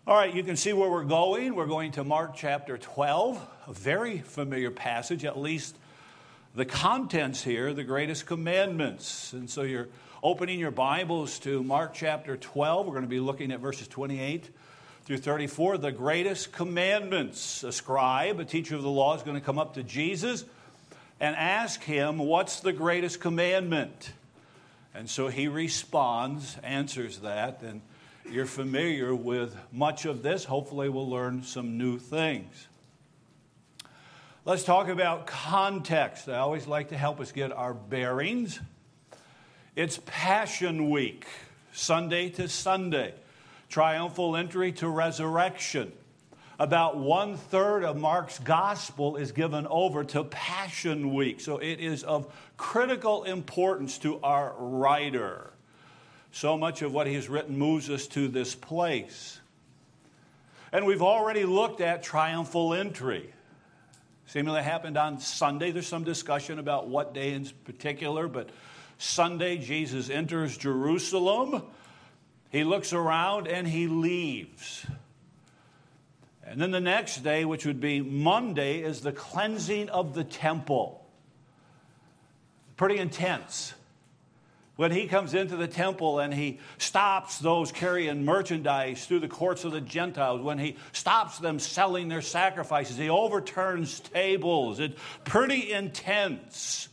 All right, you can see where we're going. We're going to Mark chapter 12, a very familiar passage, at least the contents here, the greatest commandments. And so you're opening your Bibles to Mark chapter 12. We're going to be looking at verses 28 through 34, the greatest commandments. A scribe, a teacher of the law, is going to come up to Jesus and ask him, what's the greatest commandment? And so he responds, answers that, and you're familiar with much of this. Hopefully we'll learn some new things. Let's talk about context. I always like to help us get our bearings. It's Passion Week, Sunday to Sunday. Triumphal entry to resurrection. About 1/3 of Mark's gospel is given over to Passion Week. So it is of critical importance to our writer. So much of what he's written moves us to this place. And we've already looked at triumphal entry. Seemingly happened on Sunday. There's some discussion about what day in particular, but Sunday, Jesus enters Jerusalem. He looks around and he leaves. And then the next day, which would be Monday, is the cleansing of the temple. Pretty intense. When he comes into the temple and he stops those carrying merchandise through the courts of the Gentiles, when he stops them selling their sacrifices, he overturns tables. It's pretty intense.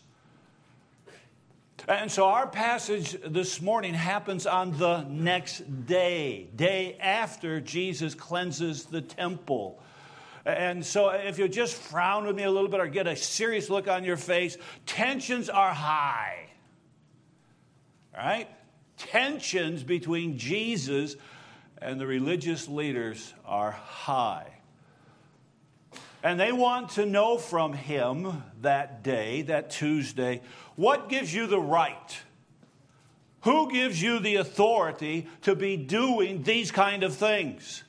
And so our passage this morning happens on the next day after Jesus cleanses the temple. And so if you just frown with me a little bit or get a serious look on your face, tensions are high. All right? Tensions between Jesus and the religious leaders are high. And they want to know from him that day, that Tuesday, what gives you the right? Who gives you the authority to be doing these kind of things?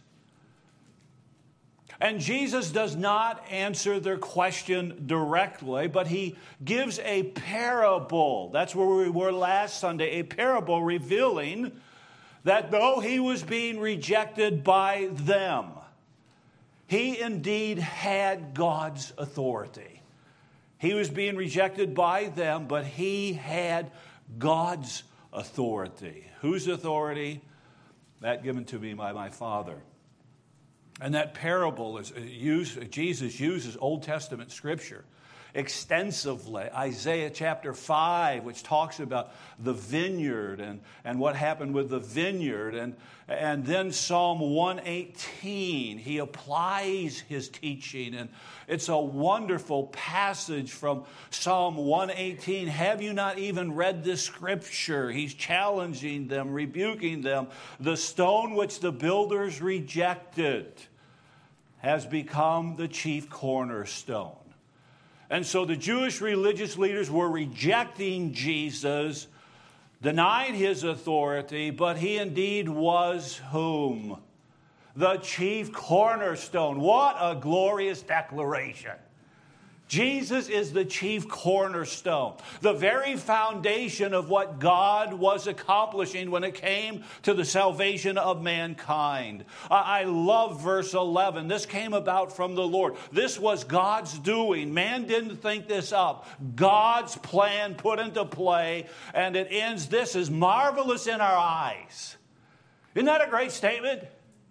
And Jesus does not answer their question directly, but he gives a parable. That's where we were last Sunday, a parable revealing that though he was being rejected by them, he indeed had God's authority. He was being rejected by them, but he had God's authority. Whose authority? That given to me by my Father. And that parable is used, Jesus uses Old Testament scripture extensively. Isaiah chapter 5, which talks about the vineyard and what happened with the vineyard. And then Psalm 118, he applies his teaching. And it's a wonderful passage from Psalm 118. Have you not even read this scripture? He's challenging them, rebuking them. The stone which the builders rejected has become the chief cornerstone. And so the Jewish religious leaders were rejecting Jesus, denied his authority, but he indeed was whom? The chief cornerstone. What a glorious declaration. Jesus is the chief cornerstone, the very foundation of what God was accomplishing when it came to the salvation of mankind. I love verse 11. This came about from the Lord. This was God's doing. Man didn't think this up. God's plan put into play, and it ends, this is marvelous in our eyes. Isn't that a great statement?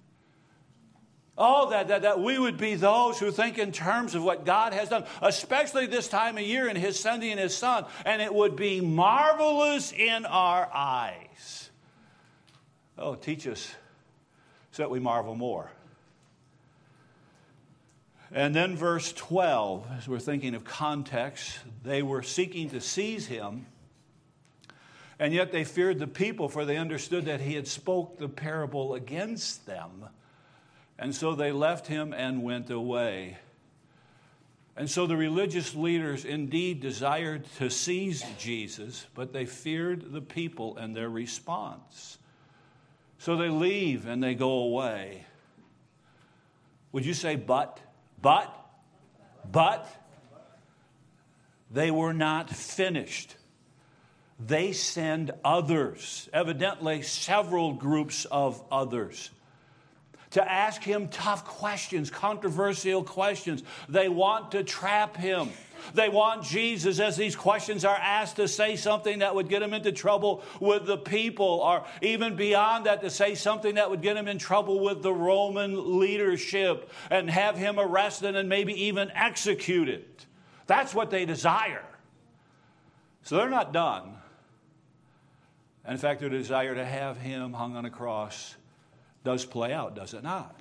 Oh, that we would be those who think in terms of what God has done, especially this time of year in his sending his Son, and it would be marvelous in our eyes. Oh, teach us so that we marvel more. And then verse 12, as we're thinking of context, they were seeking to seize him, and yet they feared the people, for they understood that he had spoke the parable against them. And so they left him and went away. And so the religious leaders indeed desired to seize Jesus, but they feared the people and their response. So they leave and they go away. Would you say but? They were not finished. They send others, evidently several groups of others. to ask him tough questions, controversial questions. They want to trap him. They want Jesus, as these questions are asked, to say something that would get him into trouble with the people, or even beyond that, to say something that would get him in trouble with the Roman leadership and have him arrested and maybe even executed. That's what they desire. So they're not done. In fact, their desire to have him hung on a cross does play out, does it not?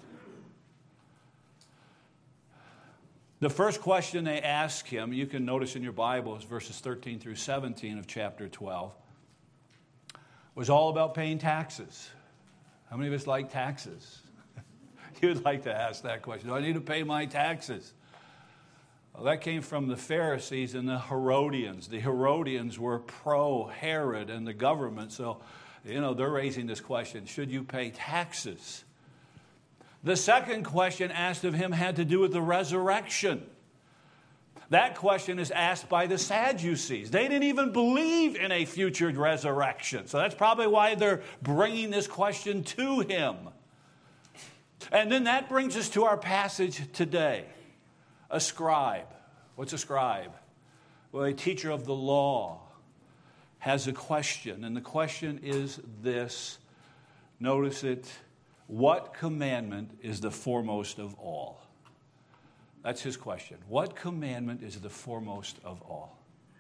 The first question they ask him, you can notice in your Bible, is verses 13 through 17 of chapter 12, was all about paying taxes. How many of us like taxes? You'd like to ask that question. Do I need to pay my taxes? Well, that came from the Pharisees and the Herodians. The Herodians were pro-Herod and the government, so they're raising this question, should you pay taxes? The second question asked of him had to do with the resurrection. That question is asked by the Sadducees. They didn't even believe in a future resurrection. So that's probably why they're bringing this question to him. And then that brings us to our passage today. A scribe. What's a scribe? Well, a teacher of the law has a question. And the question is this. Notice it. What commandment is the foremost of all? That's his question. What commandment is the foremost of all?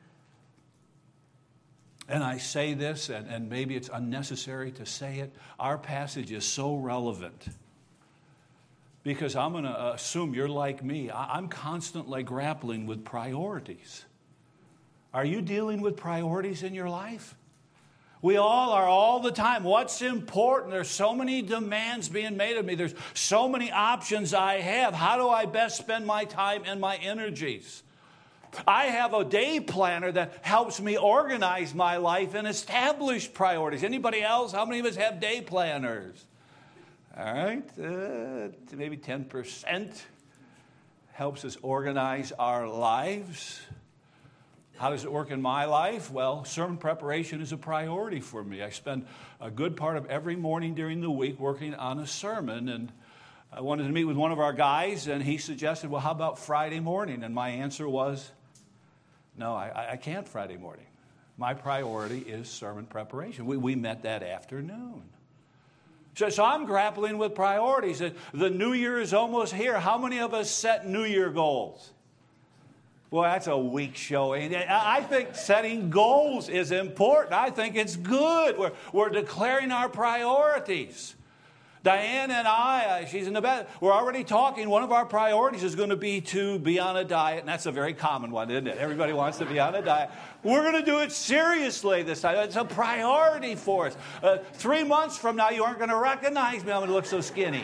And I say this, and maybe it's unnecessary to say it, our passage is so relevant. Because I'm going to assume you're like me. I'm constantly grappling with priorities. Are you dealing with priorities in your life? We all are all the time. What's important? There's so many demands being made of me. There's so many options I have. How do I best spend my time and my energies? I have a day planner that helps me organize my life and establish priorities. Anybody else? How many of us have day planners? All right, maybe 10% helps us organize our lives. How does it work in my life? Well, sermon preparation is a priority for me. I spend a good part of every morning during the week working on a sermon, and I wanted to meet with one of our guys, and he suggested, well, how about Friday morning? And my answer was, no, I can't Friday morning. My priority is sermon preparation. We met that afternoon. So I'm grappling with priorities. The new year is almost here. How many of us set New Year goals? Well, that's a weak showing. I think setting goals is important. I think it's good. We're declaring our priorities. Diane and I, she's in the bed, we're already talking. One of our priorities is going to be on a diet, and that's a very common one, isn't it? Everybody wants to be on a diet. We're going to do it seriously this time. It's a priority for us. 3 months from now, you aren't going to recognize me. I'm going to look so skinny.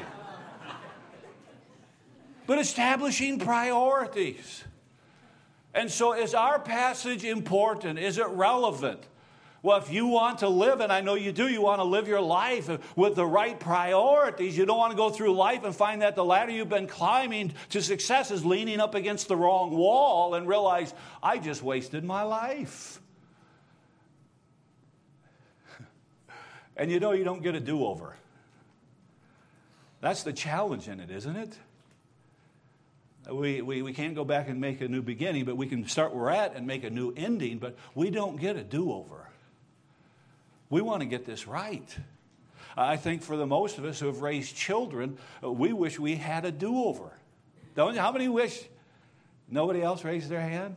But establishing priorities. And so is our passage important? Is it relevant? Well, if you want to live, and I know you do, you want to live your life with the right priorities. You don't want to go through life and find that the ladder you've been climbing to success is leaning up against the wrong wall and realize, I just wasted my life. And you don't get a do-over. That's the challenge in it, isn't it? We can't go back and make a new beginning, but we can start where we're at and make a new ending, but we don't get a do-over. We want to get this right. I think for the most of us who have raised children, we wish we had a do-over. Don't you? How many wish? Nobody else raised their hand?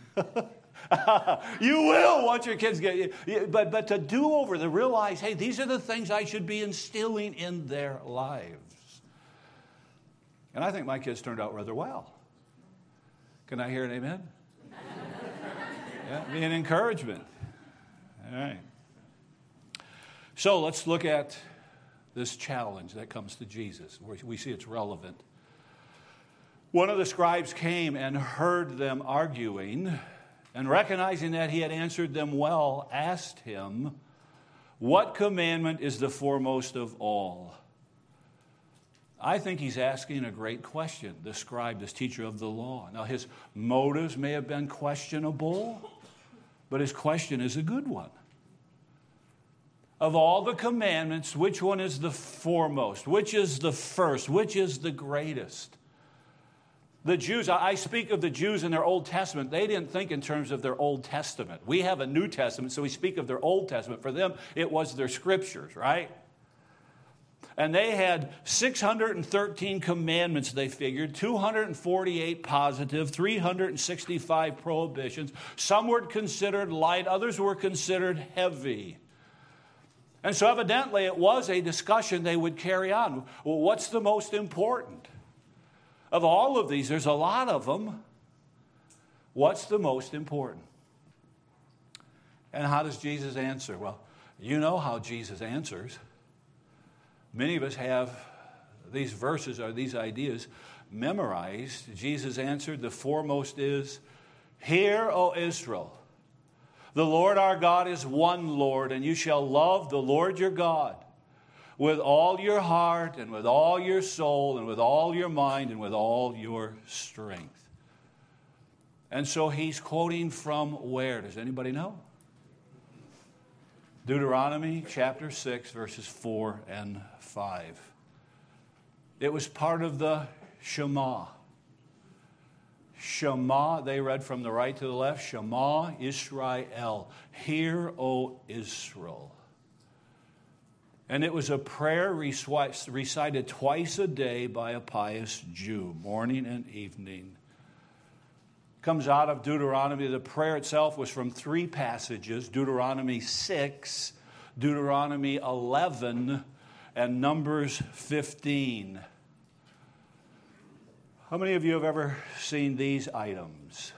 You will once your kids get... But to do-over, to realize, hey, these are the things I should be instilling in their lives. And I think my kids turned out rather well. Can I hear an amen? Yeah, be an encouragement. All right. So let's look at this challenge that comes to Jesus. We see it's relevant. One of the scribes came and heard them arguing, and recognizing that he had answered them well, asked him, what commandment is the foremost of all? I think he's asking a great question, this scribe, this teacher of the law. Now, his motives may have been questionable, but his question is a good one. Of all the commandments, which one is the foremost? Which is the first? Which is the greatest? The Jews, I speak of the Jews in their Old Testament. They didn't think in terms of their Old Testament. We have a New Testament, so we speak of their Old Testament. For them, it was their scriptures, right? And they had 613 commandments, they figured, 248 positive, 365 prohibitions. Some were considered light, others were considered heavy. And so evidently it was a discussion they would carry on. Well, what's the most important? Of all of these, there's a lot of them. What's the most important? And how does Jesus answer? Well, you know how Jesus answers. Many of us have these verses or these ideas memorized. Jesus answered, the foremost is, "Hear, O Israel, the Lord our God is one Lord, and you shall love the Lord your God with all your heart and with all your soul and with all your mind and with all your strength." And so he's quoting from where? Does anybody know? Deuteronomy chapter 6, verses 4 and 5. It was part of the Shema. Shema, they read from the right to the left, Shema Israel, hear, O Israel. And it was a prayer recited twice a day by a pious Jew, morning and evening. Comes out of Deuteronomy. The prayer itself was from three passages, Deuteronomy 6, Deuteronomy 11, and Numbers 15. How many of you have ever seen these items?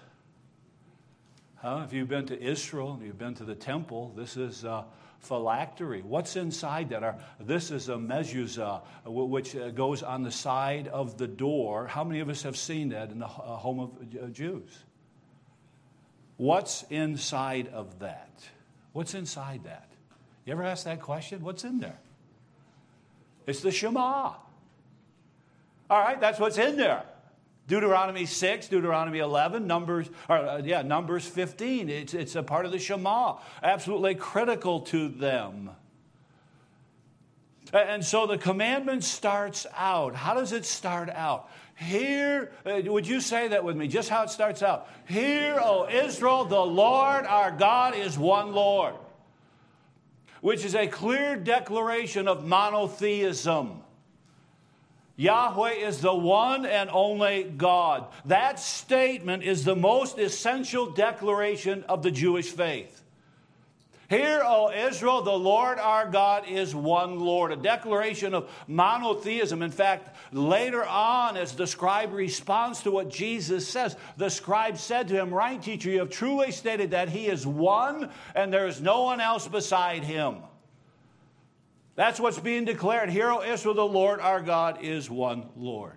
If you've been to Israel and you've been to the temple, this is phylactery. What's inside that? This is a mezuzah, which goes on the side of the door. How many of us have seen that in the home of Jews? What's inside of that? What's inside that? You ever ask that question? What's in there? It's the Shema. All right, that's what's in there. Deuteronomy 6, Deuteronomy 11, Numbers 15. It's a part of the Shema. Absolutely critical to them. And so the commandment starts out. How does it start out? Hear, would you say that with me? Just how it starts out. Hear, O Israel, the Lord our God is one Lord. Which is a clear declaration of monotheism. Yahweh is the one and only God. That statement is the most essential declaration of the Jewish faith. Hear, O Israel, the Lord our God is one Lord. A declaration of monotheism. In fact, later on, as the scribe responds to what Jesus says, the scribe said to him, "Right, teacher, you have truly stated that he is one and there is no one else beside him." That's what's being declared. Hear, O Israel, the Lord our God is one Lord.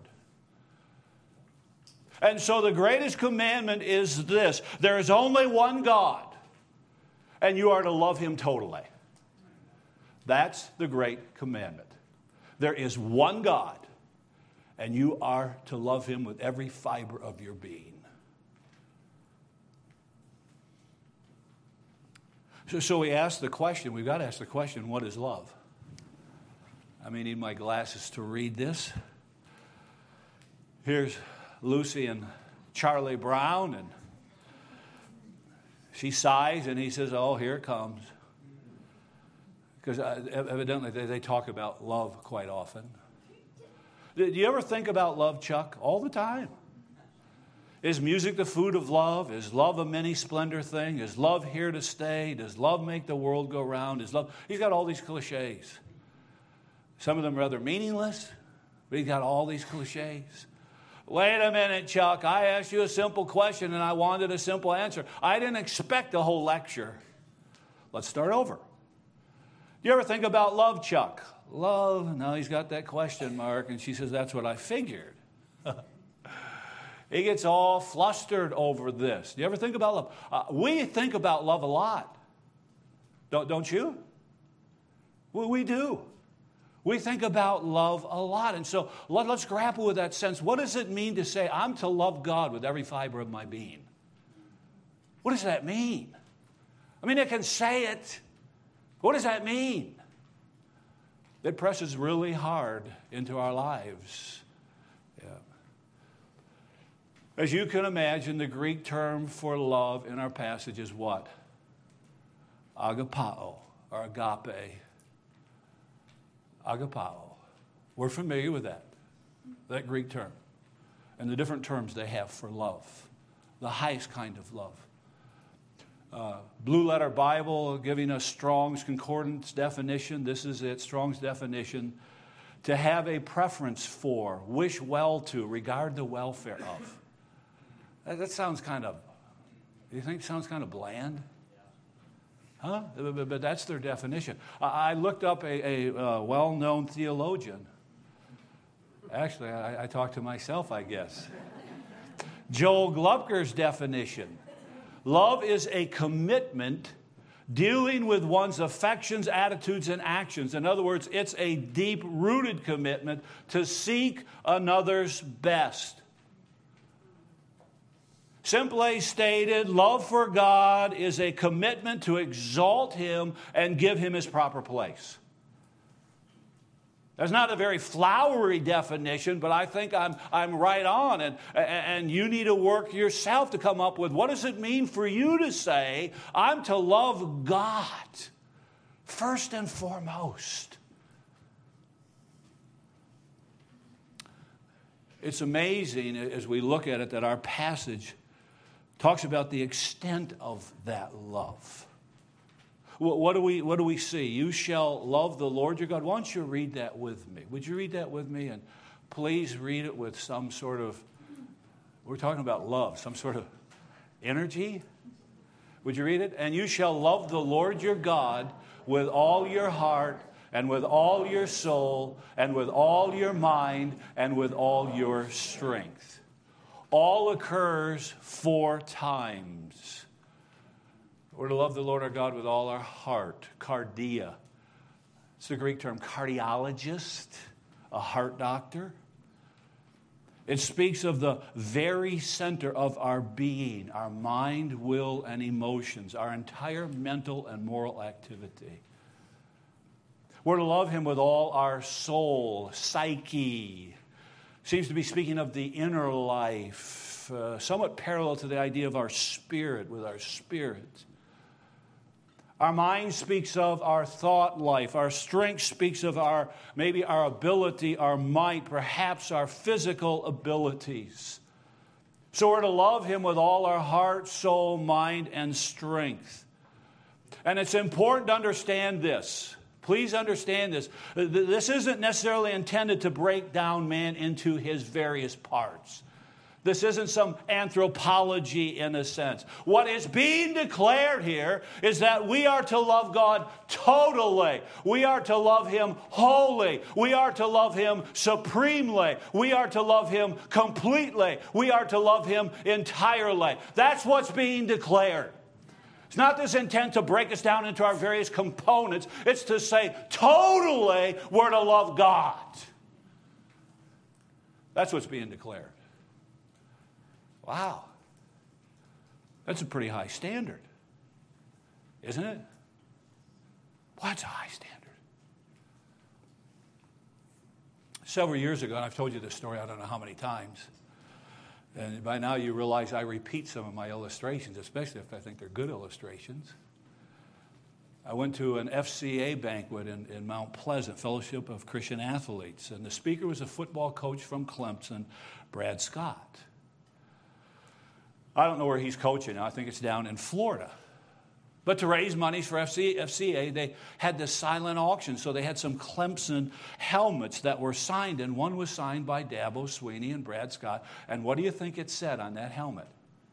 And so the greatest commandment is this: there is only one God, and you are to love him totally. That's the great commandment. There is one God, and you are to love him with every fiber of your being. So we ask the question, we've got to ask the question, what is love? I may need my glasses to read this. Here's Lucy and Charlie Brown, and she sighs, and he says, "Oh, here it comes." Because evidently they talk about love quite often. Do you ever think about love, Chuck? All the time. Is music the food of love? Is love a many splendor thing? Is love here to stay? Does love make the world go round? Is love? He's got all these cliches. Some of them rather meaningless, but he's got all these cliches. Wait a minute, Chuck. I asked you a simple question and I wanted a simple answer. I didn't expect a whole lecture. Let's start over. Do you ever think about love, Chuck? Love? No, he's got that question mark, and she says, "That's what I figured." He gets all flustered over this. Do you ever think about love? We think about love a lot. Don't you? Well, we do. We think about love a lot. And so let's grapple with that sense. What does it mean to say, I'm to love God with every fiber of my being? What does that mean? I mean, I can say it, What does that mean? It presses really hard into our lives. Yeah. As you can imagine, the Greek term for love in our passage is what? Agapao, or agape. Agapao. We're familiar with that Greek term, and the different terms they have for love, the highest kind of love. Blue Letter Bible giving us Strong's Concordance definition. This is it, Strong's definition. To have a preference for, wish well to, regard the welfare of. That sounds kind of, you think it sounds kind of bland? Huh? But that's their definition. I looked up a well-known theologian. Actually, I talked to myself, I guess. Joel Glupker's definition. Love is a commitment dealing with one's affections, attitudes, and actions. In other words, it's a deep-rooted commitment to seek another's best. Simply stated, love for God is a commitment to exalt Him and give Him His proper place. That's not a very flowery definition, but I think I'm right on. And you need to work yourself to come up with, what does it mean for you to say, I'm to love God first and foremost? It's amazing as we look at it that our passage talks about the extent of that love. What do we see? You shall love the Lord your God. Why don't you read that with me? Would you read that with me? And please read it with some sort of, we're talking about love, some sort of energy. Would you read it? And you shall love the Lord your God with all your heart and with all your soul and with all your mind and with all your strength. All occurs 4 times. We're to love the Lord our God with all our heart, cardia. It's the Greek term cardiologist, a heart doctor. It speaks of the very center of our being, our mind, will, and emotions, our entire mental and moral activity. We're to love Him with all our soul, psyche. Seems to be speaking of the inner life, somewhat parallel to the idea of our spirit, with our spirit. Our mind speaks of our thought life. Our strength speaks of maybe our ability, our might, perhaps our physical abilities. So we're to love Him with all our heart, soul, mind, and strength. And it's important to understand this. Please understand this. This isn't necessarily intended to break down man into his various parts. This isn't some anthropology in a sense. What is being declared here is that we are to love God totally. We are to love Him wholly. We are to love Him supremely. We are to love Him completely. We are to love Him entirely. That's what's being declared. It's not this intent to break us down into our various components. It's to say totally we're to love God. That's what's being declared. Wow. That's a pretty high standard, isn't it? Well, that's a high standard. Several years ago, and I've told you this story I don't know how many times, and by now you realize I repeat some of my illustrations, especially if I think they're good illustrations. I went to an FCA banquet in Mount Pleasant, Fellowship of Christian Athletes, and the speaker was a football coach from Clemson, Brad Scott. I don't know where he's coaching now. I think it's down in Florida. But to raise money for FCA, they had this silent auction. So they had some Clemson helmets that were signed, and one was signed by Dabo Swinney and Brad Scott. And what do you think it said on that helmet?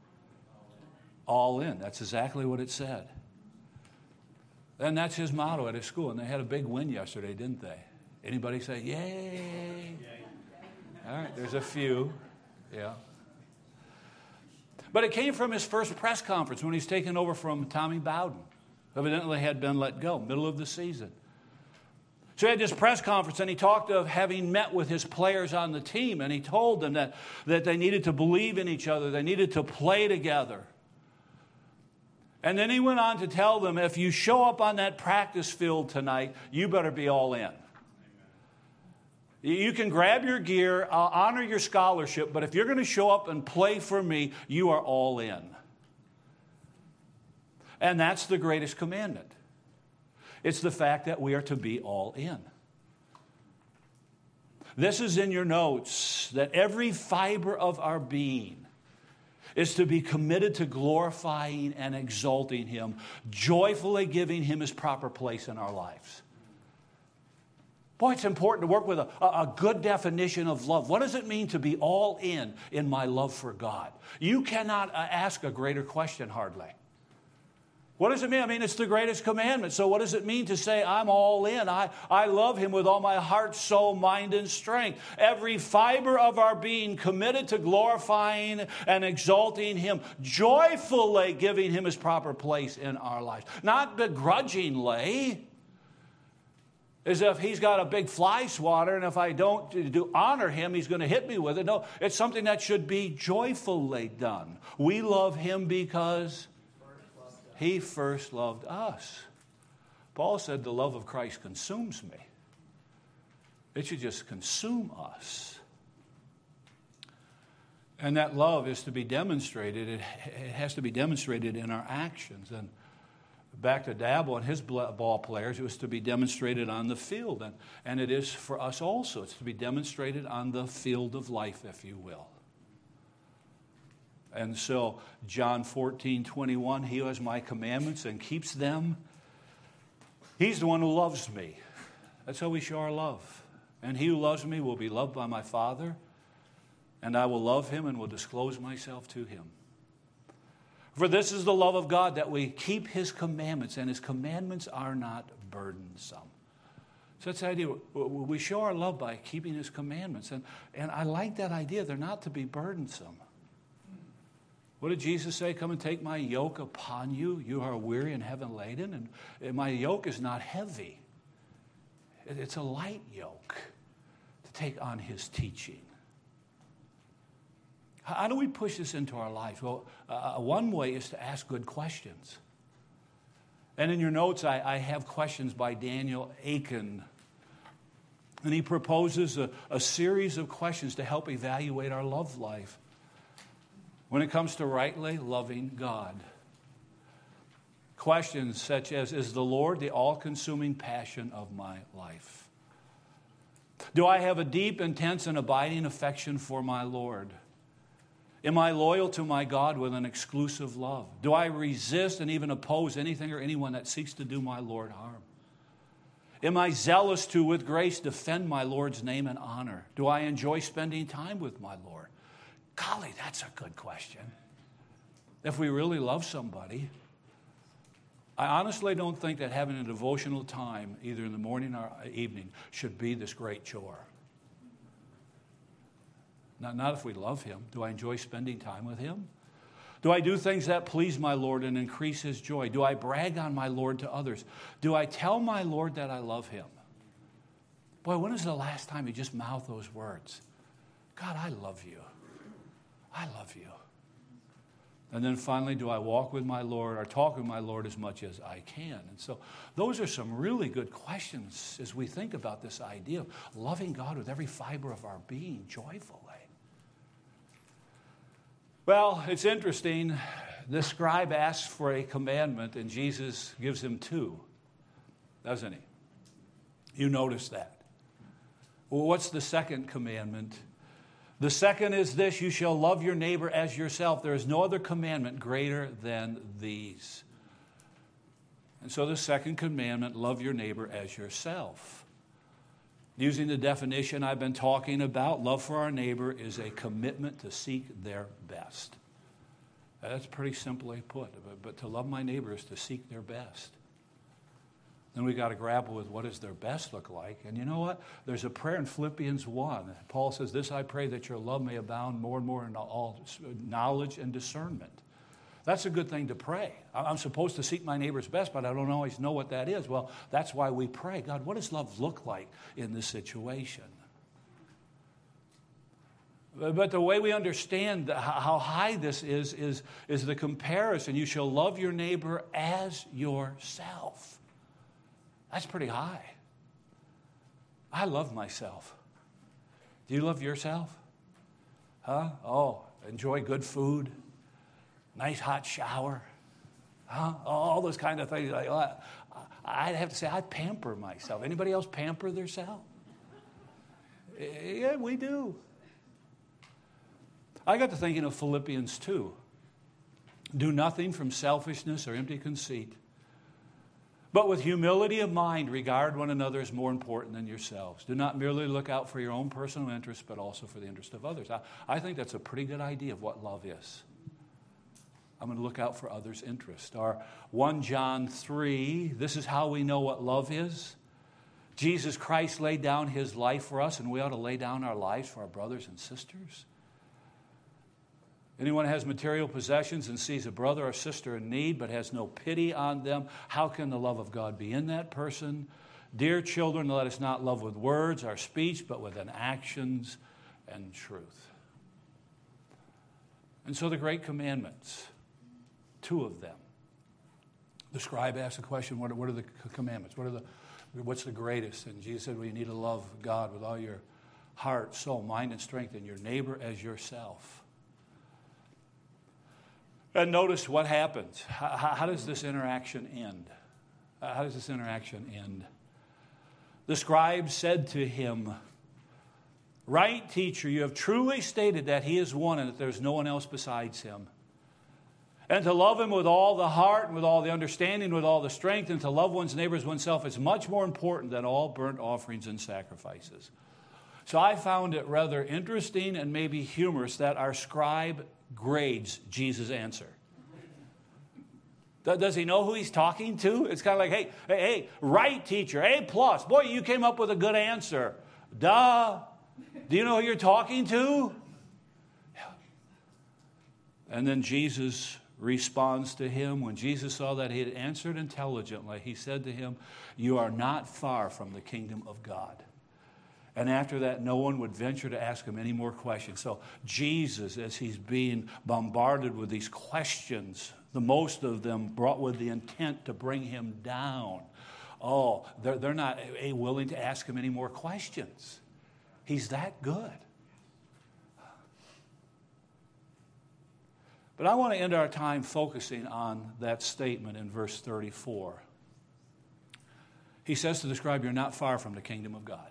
All in. That's exactly what it said. And that's his motto at his school. And they had a big win yesterday, didn't they? Anybody say, yay? All right, there's a few. Yeah. But it came from his first press conference when he's taken over from Tommy Bowden. Evidently had been let go, middle of the season. So he had this press conference, and he talked of having met with his players on the team, and he told them that they needed to believe in each other. They needed to play together. And then he went on to tell them, if you show up on that practice field tonight, you better be all in. You can grab your gear, I'll honor your scholarship, but if you're going to show up and play for me, you are all in. And that's the greatest commandment. It's the fact that we are to be all in. This is in your notes, that every fiber of our being is to be committed to glorifying and exalting Him, joyfully giving Him His proper place in our lives. Boy, it's important to work with a good definition of love. What does it mean to be all in my love for God? You cannot ask a greater question, hardly. What does it mean? I mean, it's the greatest commandment. So what does it mean to say, I'm all in? I love Him with all my heart, soul, mind, and strength. Every fiber of our being committed to glorifying and exalting Him, joyfully giving Him His proper place in our lives. Not begrudgingly, as if He's got a big fly swatter, and if I don't do honor Him, He's going to hit me with it. No, it's something that should be joyfully done. We love Him because He first loved us. Paul said the love of Christ consumes me. It should just consume us. And that love is to be demonstrated. It has to be demonstrated in our actions. And back to Dabo and his ball players, it was to be demonstrated on the field. And it is for us also. It's to be demonstrated on the field of life, if you will. And so, John 14:21, He who has my commandments and keeps them, he's the one who loves me. That's how we show our love. And he who loves me will be loved by my Father, and I will love him and will disclose myself to him. For this is the love of God, that we keep His commandments, and His commandments are not burdensome. So that's the idea. We show our love by keeping His commandments. And I like that idea. They're not to be burdensome. What did Jesus say? Come and take my yoke upon you. You are weary and heavy laden. And my yoke is not heavy. It's a light yoke to take on His teaching. How do we push this into our lives? Well, one way is to ask good questions. And in your notes, I have questions by Daniel Aiken. And he proposes a series of questions to help evaluate our love life when it comes to rightly loving God. Questions such as, is the Lord the all-consuming passion of my life? Do I have a deep, intense, and abiding affection for my Lord? Am I loyal to my God with an exclusive love? Do I resist and even oppose anything or anyone that seeks to do my Lord harm? Am I zealous to, with grace, defend my Lord's name and honor? Do I enjoy spending time with my Lord? Golly, that's a good question. If we really love somebody, I honestly don't think that having a devotional time, either in the morning or evening, should be this great chore. Not if we love Him. Do I enjoy spending time with Him? Do I do things that please my Lord and increase His joy? Do I brag on my Lord to others? Do I tell my Lord that I love Him? Boy, when is the last time you just mouthed those words? God, I love you. I love you. And then finally, do I walk with my Lord or talk with my Lord as much as I can? And so those are some really good questions as we think about this idea of loving God with every fiber of our being joyfully. Well, it's interesting. The scribe asks for a commandment, and Jesus gives him two, doesn't he? You notice that. Well, what's the second commandment? The second is this: you shall love your neighbor as yourself. There is no other commandment greater than these. And so the second commandment, love your neighbor as yourself. Using the definition I've been talking about, love for our neighbor is a commitment to seek their best. That's pretty simply put. But to love my neighbor is to seek their best. Then we've got to grapple with what does their best look like. And you know what? There's a prayer in Philippians 1. Paul says, this I pray, that your love may abound more and more in all knowledge and discernment. That's a good thing to pray. I'm supposed to seek my neighbor's best, but I don't always know what that is. Well, that's why we pray. God, what does love look like in this situation? But the way we understand how high this is the comparison. You shall love your neighbor as yourself. That's pretty high. I love myself. Do you love yourself? Huh? Oh, enjoy good food, nice hot shower, huh? All those kind of things. Like, I'd have to say I pamper myself. Anybody else pamper themselves? Yeah, we do. I got to thinking of Philippians 2. Do nothing from selfishness or empty conceit, but with humility of mind regard one another as more important than yourselves. Do not merely look out for your own personal interests, but also for the interest of others. I think that's a pretty good idea of what love is. I'm going to look out for others' interest. Our 1 John 3, this is how we know what love is. Jesus Christ laid down his life for us, and we ought to lay down our lives for our brothers and sisters. Anyone who has material possessions and sees a brother or sister in need but has no pity on them, how can the love of God be in that person? Dear children, let us not love with words or speech, but with actions and truth. And so the great commandments, 2 of them. The scribe asked the question, what are the commandments? What's the greatest? And Jesus said, well, you need to love God with all your heart, soul, mind, and strength, and your neighbor as yourself. And notice what happens. How does this interaction end? How does this interaction end? The scribe said to him, right, teacher, you have truly stated that he is one and that there's no one else besides him. And to love him with all the heart and with all the understanding, with all the strength, and to love one's neighbor as oneself is much more important than all burnt offerings and sacrifices. So I found it rather interesting and maybe humorous that our scribe grades Jesus' answer. Does he know who he's talking to? It's kind of like, hey, right, teacher, A+. Boy, you came up with a good answer. Duh. Do you know who you're talking to? And then Jesus responds to him. When Jesus saw that he had answered intelligently, he said to him, you are not far from the kingdom of God. And after that, no one would venture to ask him any more questions. So Jesus, as he's being bombarded with these questions, the most of them brought with the intent to bring him down. Oh, they're not willing to ask him any more questions. He's that good. But I want to end our time focusing on that statement in verse 34. He says to the scribe, you're not far from the kingdom of God.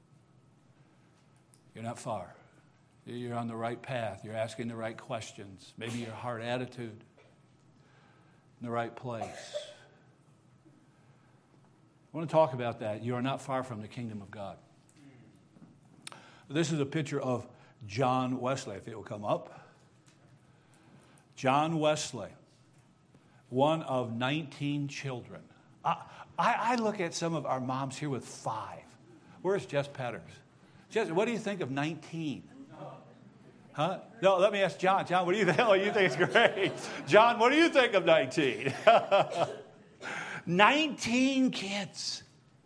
You're not far. You're on the right path. You're asking the right questions. Maybe your heart attitude in the right place. I want to talk about that. You are not far from the kingdom of God. This is a picture of John Wesley, if it will come up. John Wesley, one of 19 children. I look at some of our moms here with 5. Where's Jess Petters? Jess, what do you think of 19? Huh? No, let me ask John. John, what do you think? Oh, you think it's great. John, what do you think of 19? 19 kids.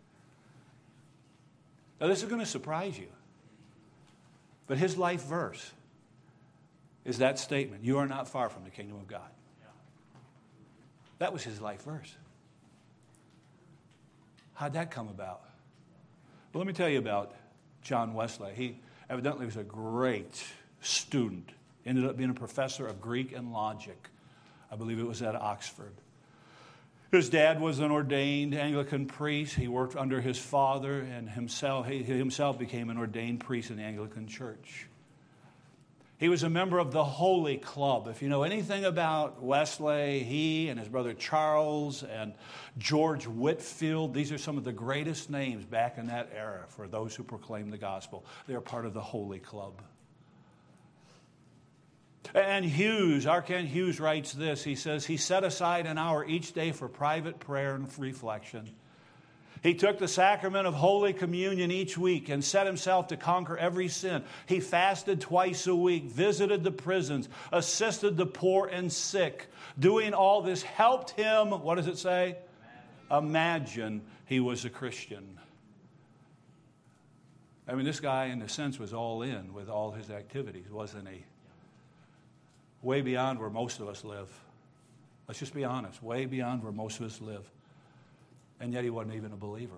Now, this is going to surprise you. But his life verse is that statement, you are not far from the kingdom of God. That was his life verse. How'd that come about? Well, let me tell you about John Wesley. He evidently was a great student. Ended up being a professor of Greek and logic. I believe it was at Oxford. His dad was an ordained Anglican priest. He worked under his father, and he himself became an ordained priest in the Anglican Church. He was a member of the Holy Club. If you know anything about Wesley, he and his brother Charles and George Whitefield, these are some of the greatest names back in that era for those who proclaim the gospel. They are part of the Holy Club. And Hughes, R.Ken Hughes writes this. He says, he set aside an hour each day for private prayer and reflection. He took the sacrament of Holy Communion each week and set himself to conquer every sin. He fasted twice a week, visited the prisons, assisted the poor and sick. Doing all this helped him, what does it say? Imagine he was a Christian. I mean, this guy, in a sense, was all in with all his activities, wasn't he? Way beyond where most of us live. Let's just be honest. Way beyond where most of us live. And yet he wasn't even a believer.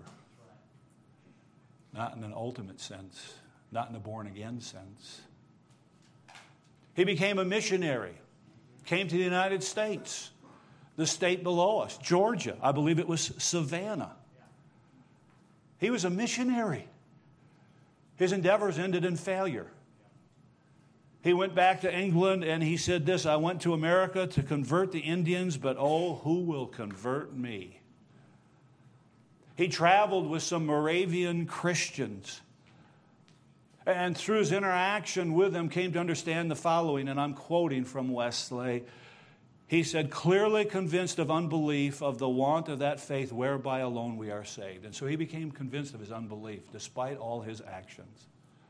Not in an ultimate sense. Not in a born-again sense. He became a missionary. Came to the United States. The state below us, Georgia. I believe it was Savannah. He was a missionary. His endeavors ended in failure. He went back to England and he said this, I went to America to convert the Indians, but oh, who will convert me? He traveled with some Moravian Christians. And through his interaction with them came to understand the following, and I'm quoting from Wesley. He said, clearly convinced of unbelief, of the want of that faith whereby alone we are saved. And so he became convinced of his unbelief, despite all his actions.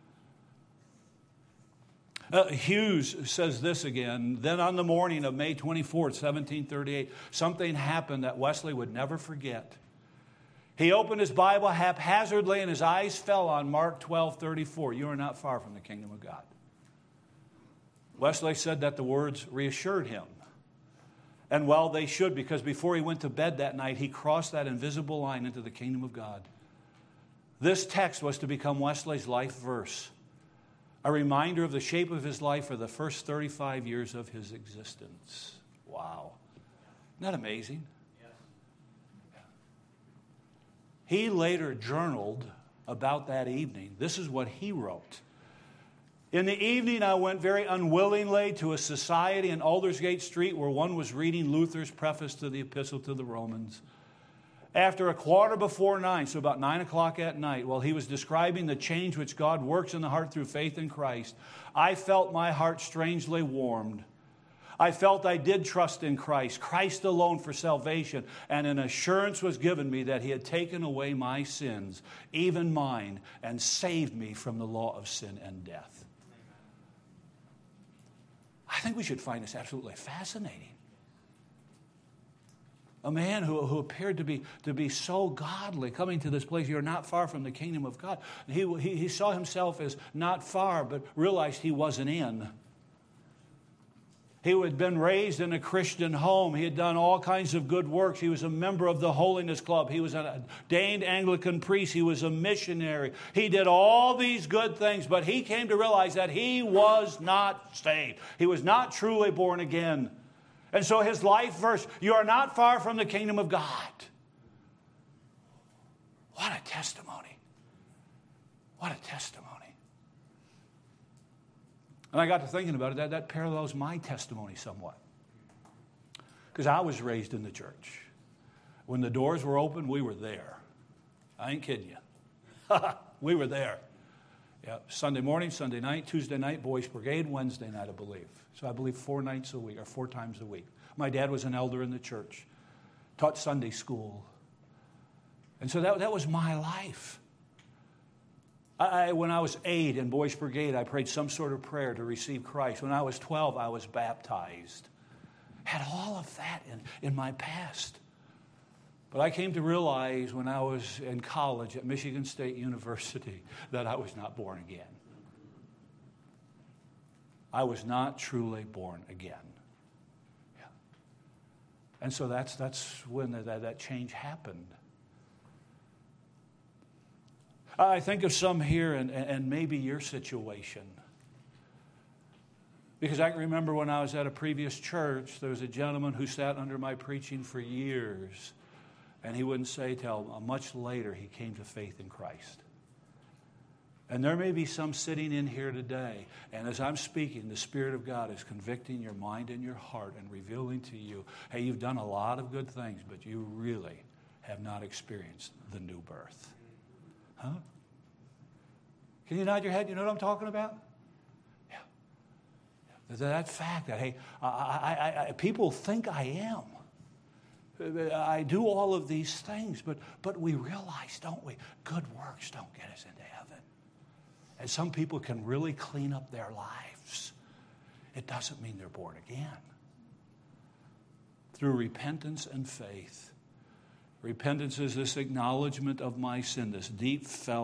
Hughes says this again, then on the morning of May 24th, 1738, something happened that Wesley would never forget. He opened his Bible haphazardly and his eyes fell on Mark 12:34. You are not far from the kingdom of God. Wesley said that the words reassured him. And well, they should, because before he went to bed that night, he crossed that invisible line into the kingdom of God. This text was to become Wesley's life verse, a reminder of the shape of his life for the first 35 years of his existence. Wow. Isn't that amazing? Yes. He later journaled about that evening. This is what he wrote. In the evening, I went very unwillingly to a society in Aldersgate Street where one was reading Luther's preface to the Epistle to the Romans. After 9:15, so about 9 o'clock at night, while he was describing the change which God works in the heart through faith in Christ, I felt my heart strangely warmed. I felt I did trust in Christ, Christ alone for salvation, and an assurance was given me that he had taken away my sins, even mine, and saved me from the law of sin and death. I think we should find this absolutely fascinating. A man who appeared to be so godly, coming to this place, you're not far from the kingdom of God. He saw himself as not far, but realized he wasn't in. He had been raised in a Christian home. He had done all kinds of good works. He was a member of the Holiness Club. He was an ordained Anglican priest. He was a missionary. He did all these good things, but he came to realize that he was not saved. He was not truly born again. And so his life verse, you are not far from the kingdom of God. What a testimony. What a testimony. And I got to thinking about it, that parallels my testimony somewhat. Because I was raised in the church. When the doors were open, we were there. I ain't kidding you. We were there. Yeah, Sunday morning, Sunday night, Tuesday night, Boys Brigade, Wednesday night, I believe. So I believe 4 nights a week, or 4 times a week. My dad was an elder in the church. Taught Sunday school. And so that was my life. When I was 8 in Boys Brigade, I prayed some sort of prayer to receive Christ. When I was 12, I was baptized. Had all of that in my past. But I came to realize when I was in college at Michigan State University that I was not born again. I was not truly born again. Yeah. And so that's when that change happened. I think of some here and maybe your situation. Because I can remember when I was at a previous church, there was a gentleman who sat under my preaching for years. And he wouldn't say till much later he came to faith in Christ. And there may be some sitting in here today. And as I'm speaking, the Spirit of God is convicting your mind and your heart and revealing to you, hey, you've done a lot of good things, but you really have not experienced the new birth. Huh? Can you nod your head? You know what I'm talking about? Yeah. That fact that, hey, people think I am. I do all of these things, but we realize, don't we, good works don't get us into heaven. And some people can really clean up their lives. It doesn't mean they're born again. Through repentance and faith. Repentance is this acknowledgement of my sin, this deep felt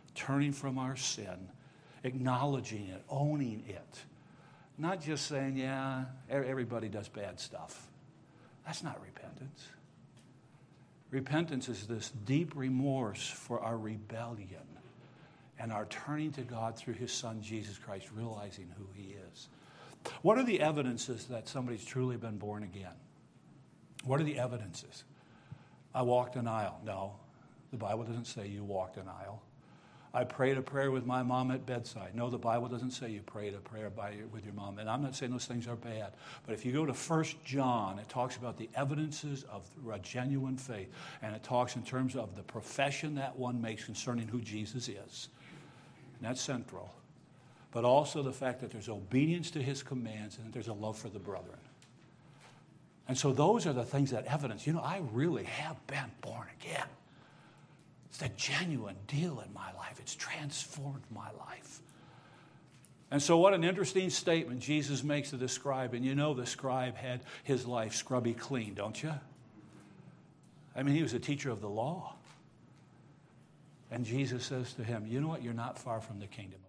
turning from our sin, acknowledging it, owning it. Not just saying, yeah, everybody does bad stuff. That's not repentance. Repentance is this deep remorse for our rebellion and our turning to God through his Son, Jesus Christ, realizing who he is. What are the evidences that somebody's truly been born again? What are the evidences? I walked an aisle. No, the Bible doesn't say you walked an aisle. I prayed a prayer with my mom at bedside. No, the Bible doesn't say you prayed a prayer with your mom. And I'm not saying those things are bad. But if you go to 1 John, it talks about the evidences of a genuine faith. And it talks in terms of the profession that one makes concerning who Jesus is. And that's central. But also the fact that there's obedience to his commands and that there's a love for the brethren. And so those are the things that evidence, I really have been born again. It's a genuine deal in my life. It's transformed my life. And so what an interesting statement Jesus makes to the scribe. And the scribe had his life scrubby clean, don't you? I mean, he was a teacher of the law. And Jesus says to him, you know what? You're not far from the kingdom.